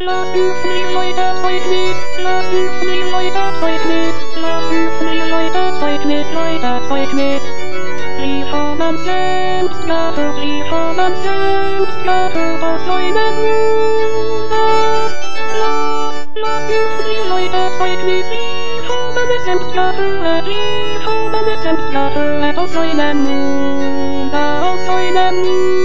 Lass du fly Leute zeig mich, lass du fly Leute zeig mich, lass du fly Leute zeig mich, Leute zeig mich. Wir haben selbst gehört, wir haben selbst gehört aus seinem Munde. Lass du fly Leute zeig mich, wir haben es selbst gehört, wir haben es selbst gehört aus seinem Munde, aus seinem Munde.